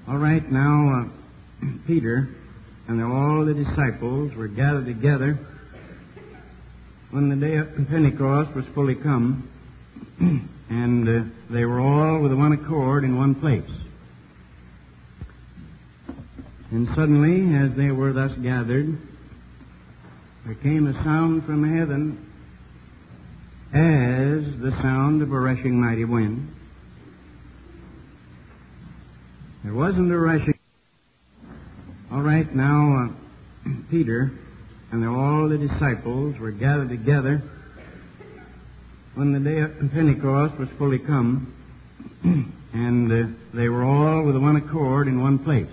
All right, now, Peter and all the disciples were gathered together when the day of Pentecost was fully come, and they were all with one accord in one place. And suddenly, as they were thus gathered, there came a sound from heaven as the sound of a rushing mighty wind. There wasn't a rushing. All right, now, Peter and all the disciples were gathered together when the day of Pentecost was fully come, and they were all with one accord in one place.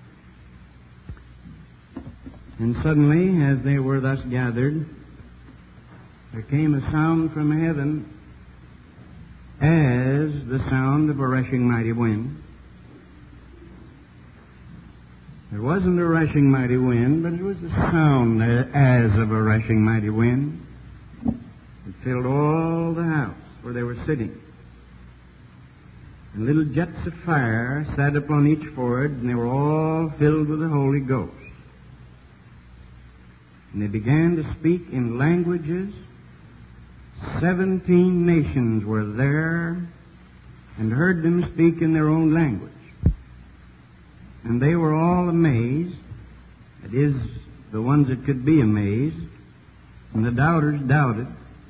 And suddenly, as they were thus gathered, there came a sound from heaven as the sound of a rushing mighty wind. There wasn't a rushing mighty wind, but it was the sound as of a rushing mighty wind. It filled all the house where they were sitting. And little jets of fire sat upon each forehead, and they were all filled with the Holy Ghost. And they began to speak in languages. 17 nations were there and heard them speak in their own language. And they were all amazed, that is, the ones that could be amazed, and the doubters doubted.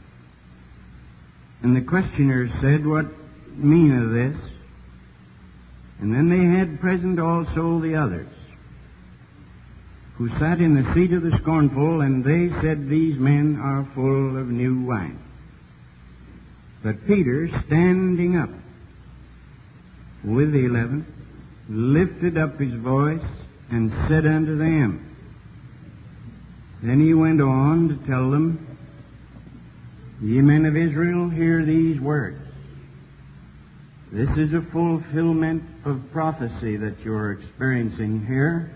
And the questioners said, "What meaneth this?" And then they had present also the others, who sat in the seat of the scornful, and they said, "These men are full of new wine." But Peter, standing up with the 11, lifted up his voice and said unto them. Then he went on to tell them, "Ye men of Israel, hear these words. This is a fulfillment of prophecy that you're experiencing here.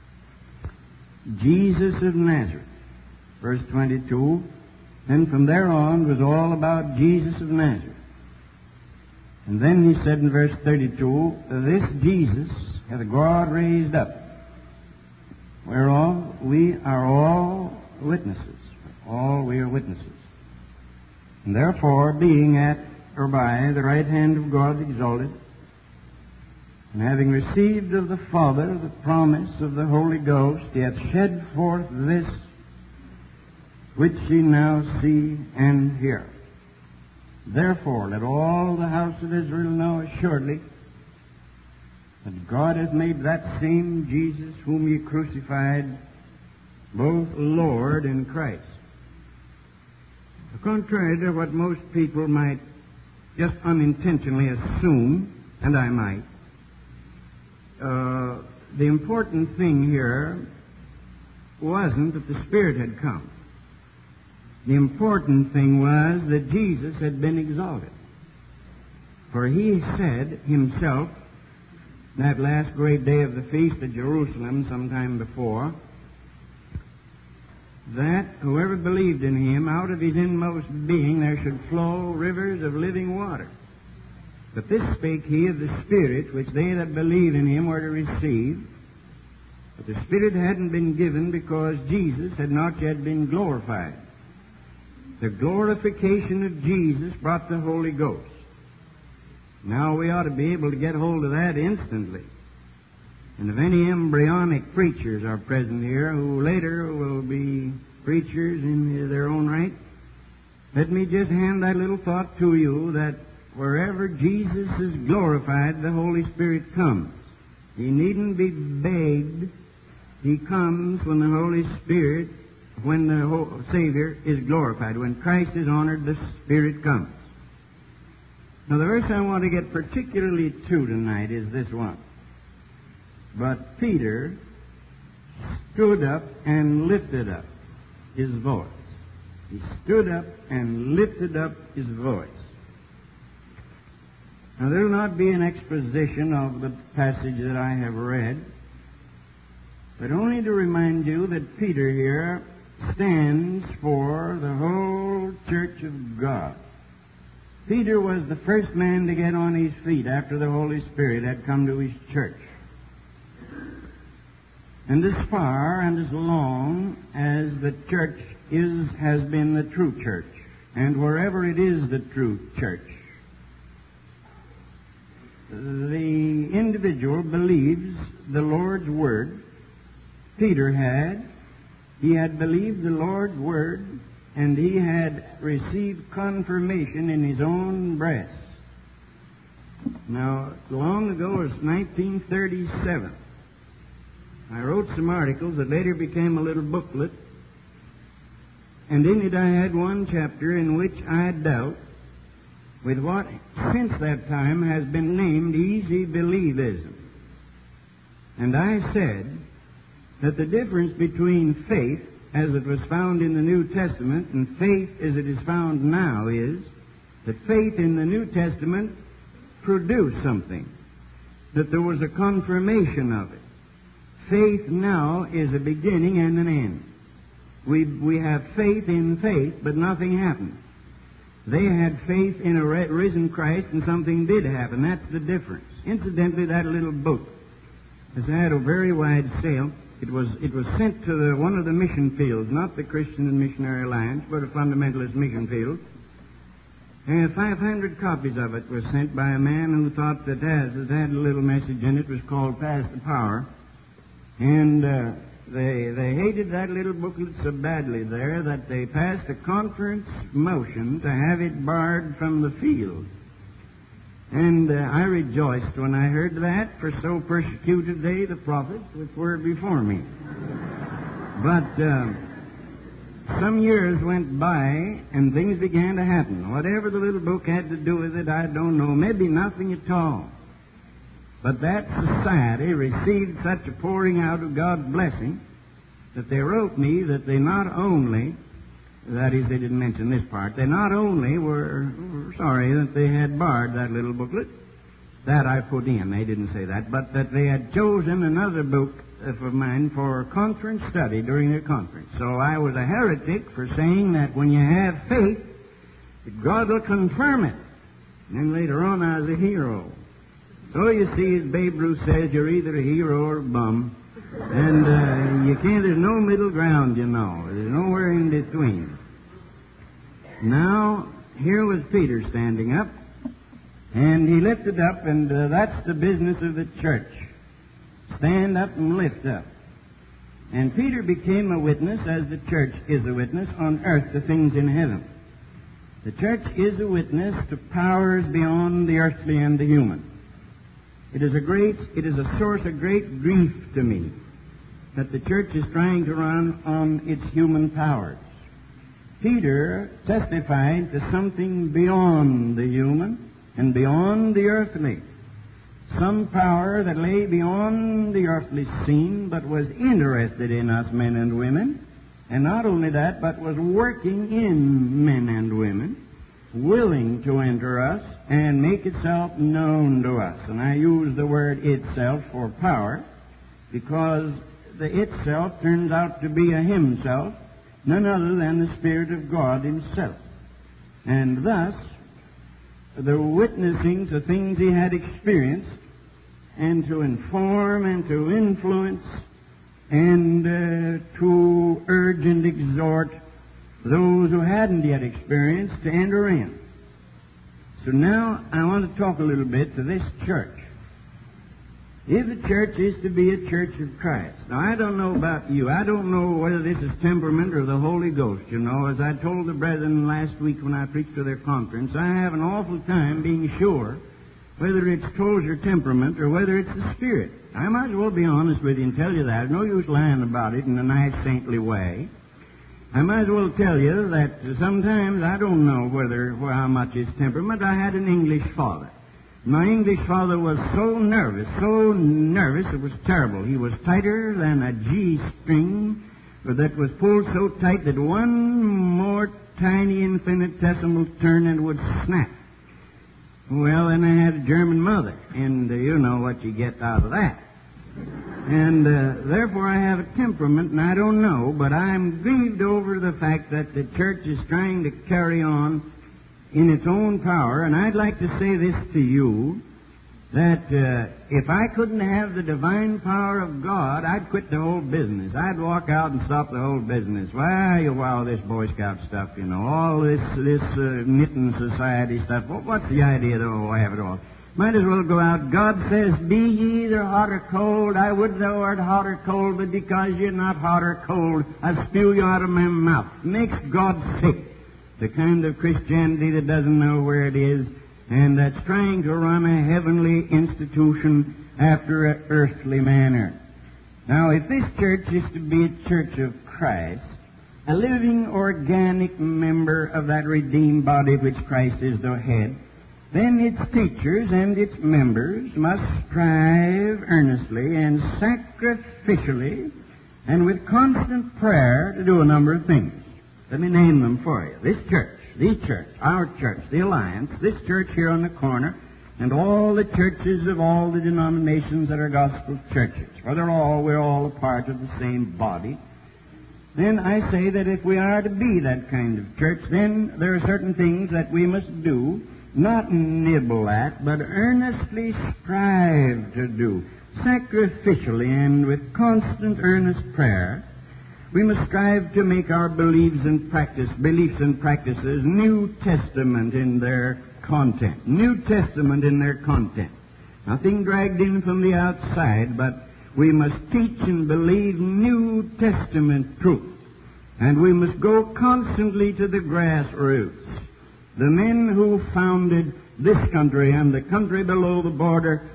Jesus of Nazareth," verse 22, and from there on was all about Jesus of Nazareth. And then he said in verse 32, "This Jesus hath God raised up, whereof we are all witnesses." All we are witnesses. And therefore, being at or by the right hand of God exalted, and having received of the Father the promise of the Holy Ghost, he hath shed forth this which ye now see and hear. Therefore, let all the house of Israel know assuredly that God hath made that same Jesus whom ye crucified both Lord and Christ. Contrary to what most people might just unintentionally assume, and I might, the important thing here wasn't that the Spirit had come. The important thing was that Jesus had been exalted. For he said himself, that last great day of the feast at Jerusalem sometime before, that whoever believed in him, out of his inmost being there should flow rivers of living water. But this spake he of the Spirit, which they that believe in him were to receive. But the Spirit hadn't been given because Jesus had not yet been glorified. The glorification of Jesus brought the Holy Ghost. Now we ought to be able to get hold of that instantly. And if any embryonic preachers are present here who later will be preachers in their own right, let me just hand that little thought to you that wherever Jesus is glorified, the Holy Spirit comes. He needn't be begged. He comes when the Holy Spirit, when the Savior is glorified. When Christ is honored, the Spirit comes. Now, the verse I want to get particularly to tonight is this one. But Peter stood up and lifted up his voice. He stood up and lifted up his voice. Now, there will not be an exposition of the passage that I have read, but only to remind you that Peter here stands for the whole church of God. Peter was the first man to get on his feet after the Holy Spirit had come to his church. and as far and as long as the church has been the true church, and wherever it is the true church, the individual believes the Lord's Word. Peter had. He had believed the Lord's Word, and he had received confirmation in his own breast. Now, long ago, it was 1937. I wrote some articles that later became a little booklet, and in it I had one chapter in which I dealt with what, since that time, has been named easy believism. And I said that the difference between faith, as it was found in the New Testament, and faith as it is found now is that faith in the New Testament produced something, that there was a confirmation of it. Faith now is a beginning and an end. We have faith in faith, but nothing happened. They had faith in a risen Christ, and something did happen. That's the difference. Incidentally, that little book has had a very wide sale. It was sent to one of the mission fields, not the Christian and Missionary Alliance, but a fundamentalist mission field. And 500 copies of it were sent by a man who thought that it had a little message in it. It was called Pass the Power. And they hated that little booklet so badly there that they passed a conference motion to have it barred from the field. And I rejoiced when I heard that, for so persecuted they the prophets which were before me. But some years went by, and things began to happen. Whatever the little book had to do with it, I don't know. Maybe nothing at all. But that society received such a pouring out of God's blessing that they wrote me that they not only, that is, they didn't mention this part, they not only were sorry that they had barred that little booklet, that I put in, they didn't say that, but that they had chosen another book of mine for conference study during their conference. So I was a heretic for saying that when you have faith, God will confirm it. And then later on I was a hero. So you see, as Babe Ruth says, you're either a hero or a bum. And you can't, there's no middle ground, you know. There's nowhere in between. Now, here was Peter standing up, and he lifted up, and that's the business of the church. Stand up and lift up. And Peter became a witness, as the church is a witness, on earth to things in heaven. The church is a witness to powers beyond the earthly and the human. It is a source of great grief to me that the church is trying to run on its human powers. Peter testified to something beyond the human and beyond the earthly. Some power that lay beyond the earthly scene, but was interested in us men and women. And not only that, but was working in men and women, willing to enter us and make itself known to us. And I use the word itself for power because the itself turns out to be a himself, none other than the Spirit of God himself. And thus, the witnessing to things he had experienced, and to inform and to influence and to urge and exhort those who hadn't yet experienced to enter in. So now I want to talk a little bit to this church. If the church is to be a church of Christ. Now, I don't know about you. I don't know whether this is temperament or the Holy Ghost. You know, as I told the brethren last week when I preached to their conference, I have an awful time being sure whether it's towards your temperament or whether it's the Spirit. I might as well be honest with you and tell you that. There's no use lying about it in a nice, saintly way. I might as well tell you that sometimes I don't know how much is temperament. I had an English father. My English father was so nervous, it was terrible. He was tighter than a G-string that was pulled so tight that one more tiny infinitesimal turn and it would snap. Well, then I had a German mother, and you know what you get out of that. And therefore I have a temperament, and I don't know, but I'm grieved over the fact that the church is trying to carry on in its own power. And I'd like to say this to you, that if I couldn't have the divine power of God, I'd quit the whole business. I'd walk out and stop the whole business. Why, all this Boy Scout stuff, all this knitting society stuff. What's the idea, though, I have it all? Might as well go out. God says, be ye either hot or cold. I would thou art hot or cold, but because you're not hot or cold, I'll spew you out of my mouth. Makes God sick. The kind of Christianity that doesn't know where it is, and that's trying to run a heavenly institution after an earthly manner. Now, if this church is to be a church of Christ, a living, organic member of that redeemed body of which Christ is the head, then its teachers and its members must strive earnestly and sacrificially and with constant prayer to do a number of things. Let me name them for you. This church, the church, our church, the Alliance, this church here on the corner, and all the churches of all the denominations that are gospel churches. For we're all a part of the same body. Then I say that if we are to be that kind of church, then there are certain things that we must do, not nibble at, but earnestly strive to do, sacrificially and with constant earnest prayer. We must strive to make our beliefs and practices New Testament in their content. New Testament in their content. Nothing dragged in from the outside, but we must teach and believe New Testament truth. And we must go constantly to the grassroots. The men who founded this country and the country below the border,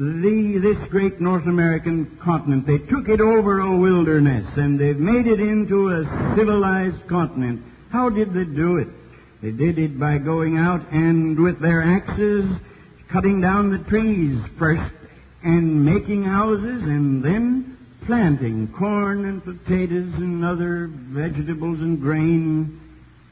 this great North American continent, they took it over a wilderness and they've made it into a civilized continent. How did they do it? They did it by going out and with their axes cutting down the trees first and making houses and then planting corn and potatoes and other vegetables and grain.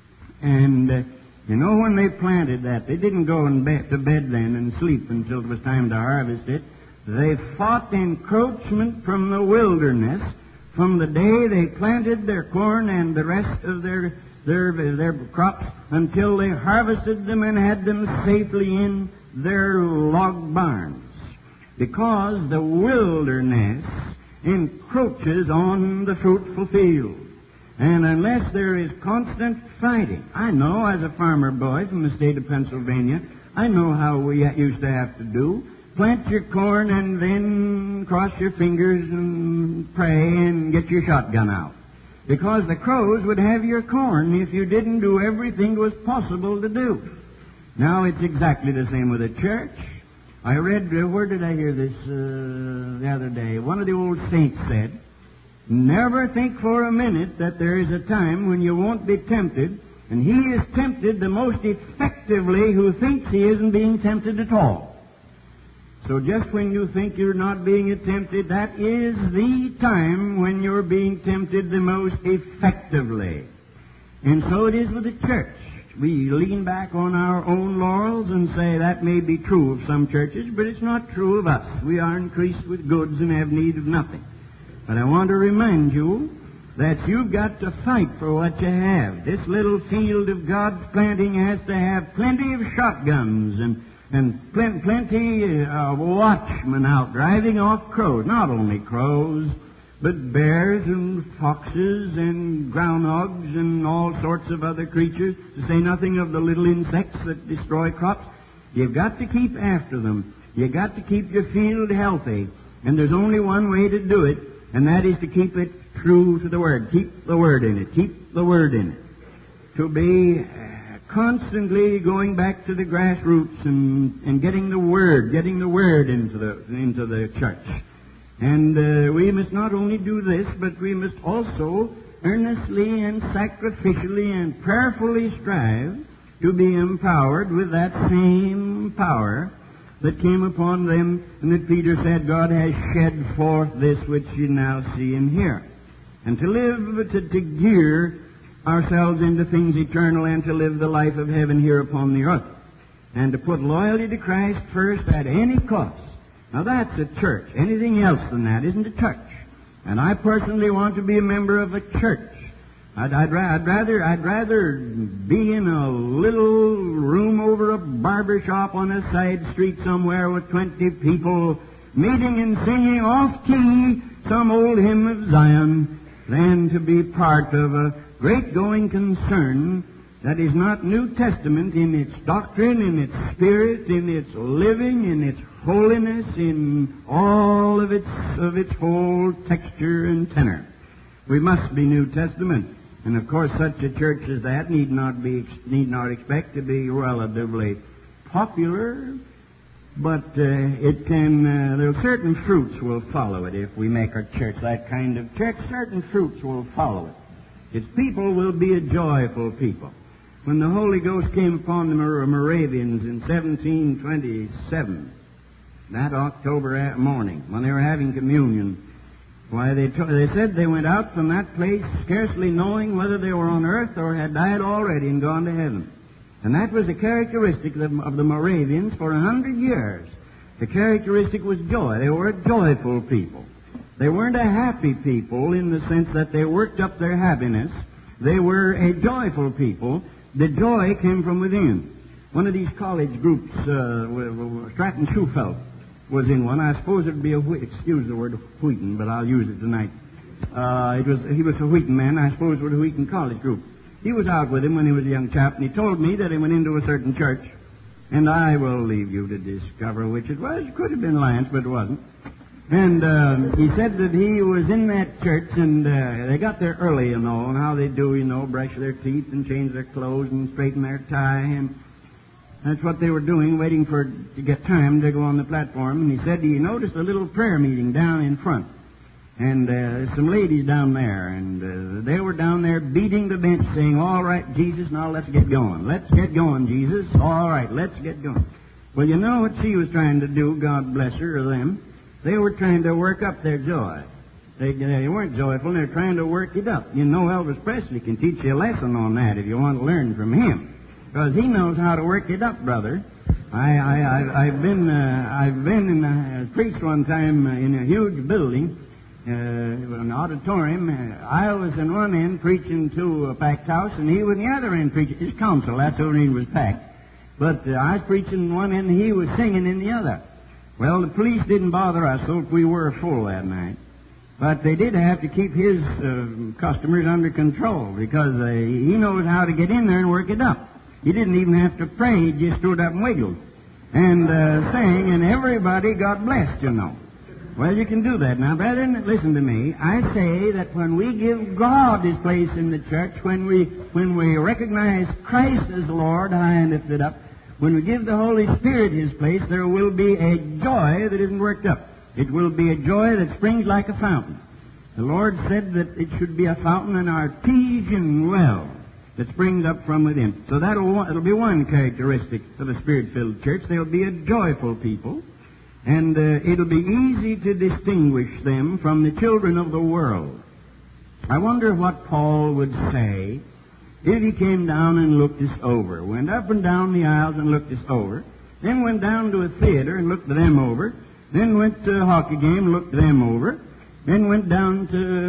And when they planted that, they didn't go to bed then and sleep until it was time to harvest it. They fought encroachment from the wilderness from the day they planted their corn and the rest of their crops until they harvested them and had them safely in their log barns. Because the wilderness encroaches on the fruitful field. And unless there is constant fighting, I know as a farmer boy from the state of Pennsylvania, I know how we used to have to do. Plant your corn and then cross your fingers and pray and get your shotgun out. Because the crows would have your corn if you didn't do everything that was possible to do. Now it's exactly the same with the church. I read, where did I hear this the other day? One of the old saints said, never think for a minute that there is a time when you won't be tempted, and he is tempted the most effectively who thinks he isn't being tempted at all. So just when you think you're not being tempted, that is the time when you're being tempted the most effectively. And so it is with the church. We lean back on our own laurels and say that may be true of some churches, but it's not true of us. We are increased with goods and have need of nothing. But I want to remind you that you've got to fight for what you have. This little field of God's planting has to have plenty of shotguns and plenty of watchmen out driving off crows. Not only crows, but bears and foxes and groundhogs and all sorts of other creatures, to say nothing of the little insects that destroy crops. You've got to keep after them. You've got to keep your field healthy. And there's only one way to do it, and that is to keep it true to the Word. Keep the Word in it. Keep the Word in it. To be constantly going back to the grassroots and getting the Word into the church. And we must not only do this, but we must also earnestly and sacrificially and prayerfully strive to be empowered with that same power that came upon them, and that Peter said, God has shed forth this which you now see and hear. And to live, to gear ourselves into things eternal and to live the life of heaven here upon the earth. And to put loyalty to Christ first at any cost. Now that's a church. Anything else than that isn't a church. And I personally want to be a member of a church. I'd rather be in a little room over a barber shop on a side street somewhere with 20 people meeting and singing off key some old hymn of Zion than to be part of a great going concern that is not New Testament in its doctrine, in its spirit, in its living, in its holiness, in all of its whole texture and tenor. We must be New Testament. And of course, such a church as that need not expect to be relatively popular, but certain fruits will follow it if we make our church that kind of church. Certain fruits will follow it. Its people will be a joyful people. When the Holy Ghost came upon the Moravians in 1727, that October morning, when they were having communion, why, they said they went out from that place scarcely knowing whether they were on earth or had died already and gone to heaven. And that was a characteristic of the Moravians for 100 years. The characteristic was joy. They were a joyful people. They weren't a happy people in the sense that they worked up their happiness. They were a joyful people. The joy came from within. One of these college groups, Stratton Schufelt, was in one. I suppose it would be excuse the word Wheaton, but I'll use it tonight. He was a Wheaton man. I suppose it was a Wheaton college group. He was out with him when he was a young chap, and he told me that he went into a certain church, and I will leave you to discover which it was. It could have been Alliance, but it wasn't. And he said that he was in that church, and they got there early, and how they do, brush their teeth and change their clothes and straighten their tie, and that's what they were doing, waiting to get time to go on the platform. And he said he noticed a little prayer meeting down in front. And there's some ladies down there. And they were down there beating the bench saying, "All right, Jesus, now let's get going. Let's get going, Jesus. All right, let's get going." Well, you know what she was trying to do, God bless her or them? They were trying to work up their joy. They weren't joyful, they were trying to work it up. You know, Elvis Presley can teach you a lesson on that if you want to learn from him. Because he knows how to work it up, brother. I've preached one time in a huge building, an auditorium. I was in one end preaching to a packed house, and he was in the other end preaching. His council, that's the only end was packed. But I was preaching in one end, and he was singing in the other. Well, the police didn't bother us, so we were full that night. But they did have to keep his customers under control, because he knows how to get in there and work it up. He didn't even have to pray. He just stood up and wiggled and sang, and everybody got blessed, Well, you can do that. Now, brethren, listen to me. I say that when we give God His place in the church, when we recognize Christ as Lord, high and lifted up, when we give the Holy Spirit His place, there will be a joy that isn't worked up. It will be a joy that springs like a fountain. The Lord said that it should be a fountain, an artesian well that springs up from within. So it'll be one characteristic of a Spirit-filled church. They'll be a joyful people, and it'll be easy to distinguish them from the children of the world. I wonder what Paul would say if he came down and looked us over, went up and down the aisles and looked us over, then went down to a theater and looked them over, then went to a hockey game and looked them over, then went down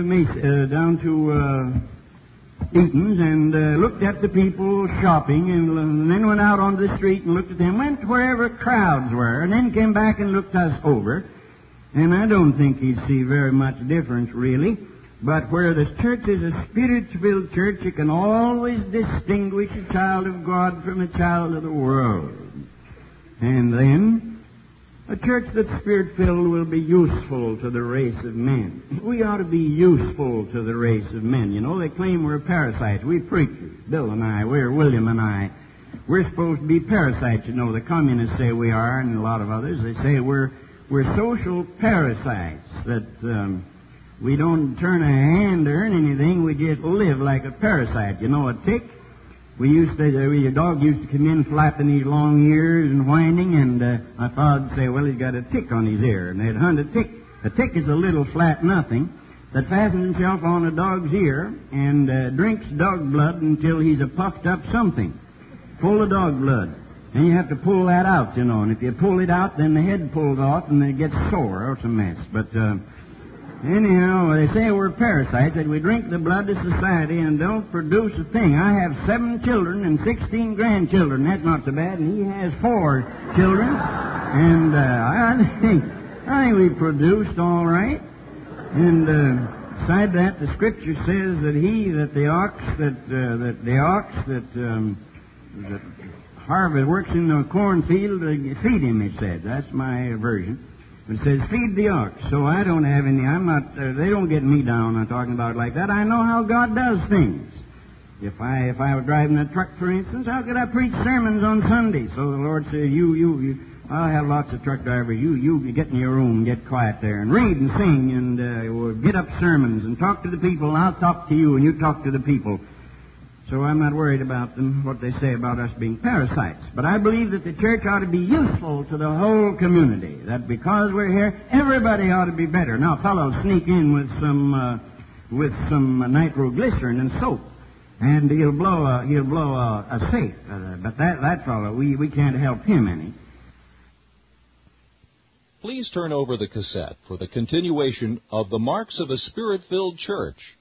to Eaton's and looked at the people shopping, and then went out onto the street and looked at them, went wherever crowds were, and then came back and looked us over. And I don't think he'd see very much difference, really. But where the church is a Spirit-filled church, you can always distinguish a child of God from a child of the world. And then a church that's Spirit-filled will be useful to the race of men. We ought to be useful to the race of men. They claim we're parasites. We preachers, Bill and I, William and I, we're supposed to be parasites. The communists say we are, and a lot of others. They say we're social parasites, that we don't turn a hand to earn anything. We just live like a parasite. A tick? Your dog used to come in flapping his long ears and whining, and my father would say, well, he's got a tick on his ear. And they'd hunt a tick. A tick is a little flat nothing that fastens himself on a dog's ear and drinks dog blood until he's a puffed up something, full of dog blood. And you have to pull that out, and if you pull it out, then the head pulls off and it gets sore. It's a mess. But Anyhow, they say we're parasites, that we drink the blood of society and don't produce a thing. I have 7 children and 16 grandchildren. That's not so bad. And he has 4 children. And I think we produced all right. And beside that, the Scripture says that the ox that harvest works in the cornfield, feed him, it said. That's my version. It says, feed the ox. So I don't have any, they don't get me down on talking about it like that. I know how God does things. If I were driving a truck, for instance, how could I preach sermons on Sunday? So the Lord said, I'll have lots of truck drivers. You get in your room, get quiet there, and read and sing, and get up sermons, and talk to the people, and I'll talk to you, and you talk to the people. So I'm not worried about them, what they say about us being parasites. But I believe that the church ought to be useful to the whole community. That because we're here, everybody ought to be better. Now, fellows sneak in with some nitroglycerin and soap, and he'll blow a safe. But that fellow, we can't help him any. Please turn over the cassette for the continuation of The Marks of a Spirit-Filled Church.